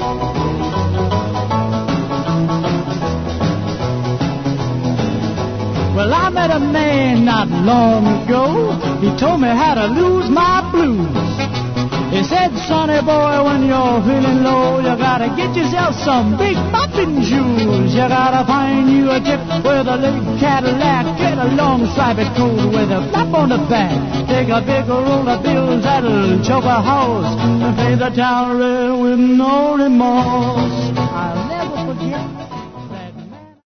Well, I met a man not long ago. He told me how to lose my blues. He said, sonny boy, when you're feeling low, you gotta get yourself some big bopping shoes. You gotta find you a tip with a little Cadillac. Get a long striped coat with a flap on the back. Take a big roll of bills that'll choke a horse and play the town rail with no remorse.